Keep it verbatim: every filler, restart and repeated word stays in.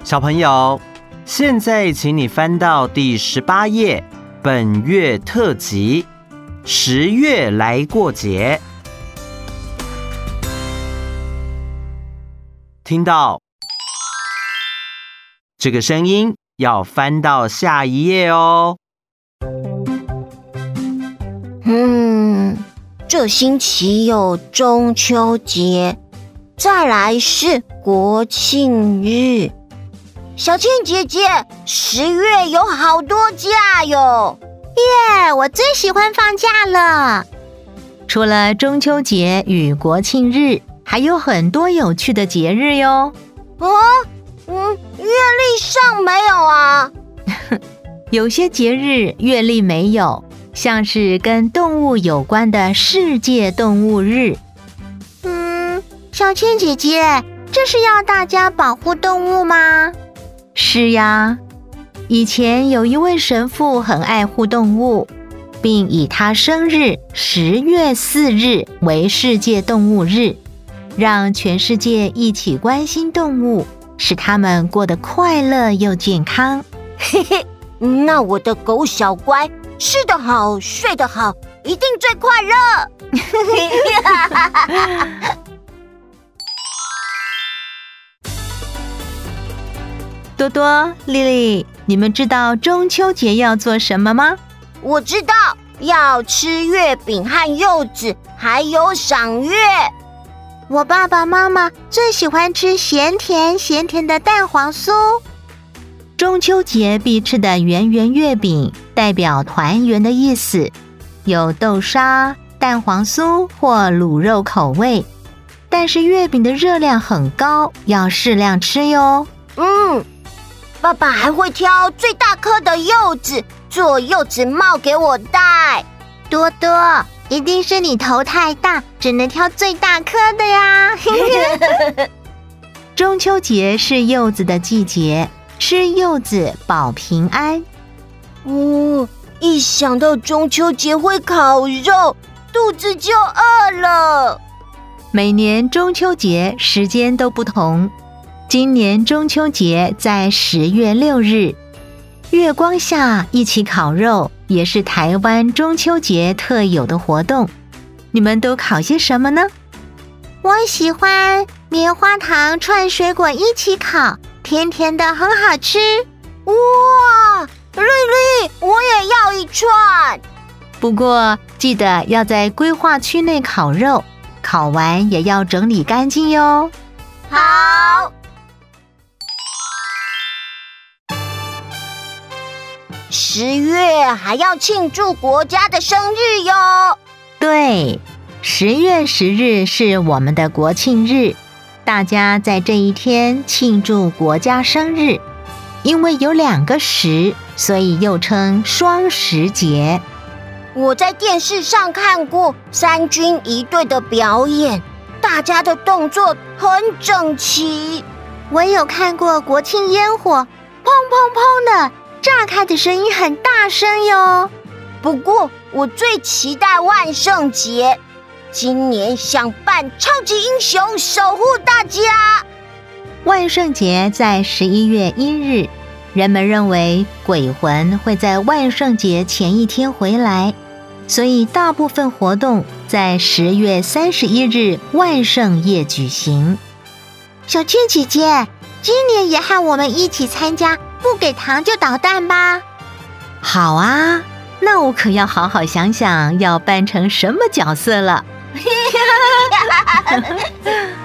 小朋友，现在请你翻到第十八页，本月特辑，十月来过节。听到这个声音，要翻到下一页哦。 嗯，这星期有中秋节，再来是国庆日。小倩姐姐，十月有好多假哟！ 耶，我最喜欢放假了。除了中秋节与国庆日，还有很多有趣的节日哟。 哦，嗯，月历上没有啊。 有些节日月历没有，像是跟动物有关的世界动物日。 嗯，小倩姐姐，这是要大家保护动物吗？ 是呀，以前有一位神父很爱护动物，并以他生日十月四日为世界动物日，让全世界一起关心动物，使他们过得快乐又健康。 嘿嘿，那我的狗小乖，吃得好，睡得好，一定最快乐。 多多、丽丽，你们知道中秋节要做什么吗？ 我知道，要吃月饼和柚子，还有赏月。我爸爸妈妈最喜欢吃咸甜咸甜的蛋黄酥。 中秋节必吃的圆圆月饼代表团圆的意思，有豆沙、蛋黄酥或卤肉口味，但是月饼的热量很高，要适量吃哟。 嗯，爸爸还会挑最大颗的柚子做柚子帽给我戴。多多，一定是你头太大，只能挑最大颗的呀。 中秋节是柚子的季节，吃柚子保平安。 哦，一想到中秋节会烤肉，肚子就饿了。 每年中秋节时间都不同，今年中秋节在十月六日，月光下一起烤肉也是台湾中秋节特有的活动。你们都烤些什么呢？ 我喜欢棉花糖串水果一起烤，甜甜的，很好吃。哇，丽丽，我也要一串。 不过记得要在规划区内烤肉，烤完也要整理干净哟。 好。十月还要庆祝国家的生日哟。 对，十月十日是我们的国庆日，大家在这一天庆祝国家生日。因为有两个十，所以又称双十节。 我在电视上看过三军一队的表演，大家的动作很整齐。我也有看过国庆烟火，砰砰砰的，炸开的声音很大声哟。不过我最期待万圣节，今年想扮超级英雄守护大家。 万圣节在十一月一日，人们认为鬼魂会在万圣节前一天回来，所以大部分活动在十月三十一日万圣夜举行。 小倩姐姐，今年也和我们一起参加不给糖就捣蛋吧。 好啊，那我可要好好想想要扮成什么角色了。